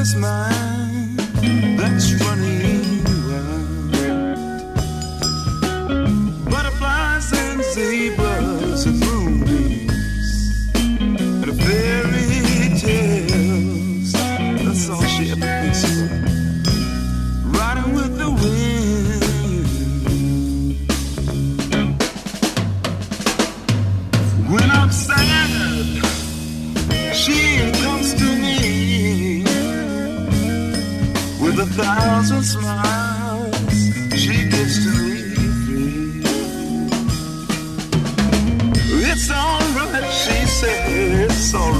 endless mind that's running wild. Butterflies and zebras and moonbeams and fairy tales. That's all she ever thinks about. Riding with the wind. When I'm sad, she comes to me with 1,000 smiles. She gives to me free. It's alright, she says, it's alright.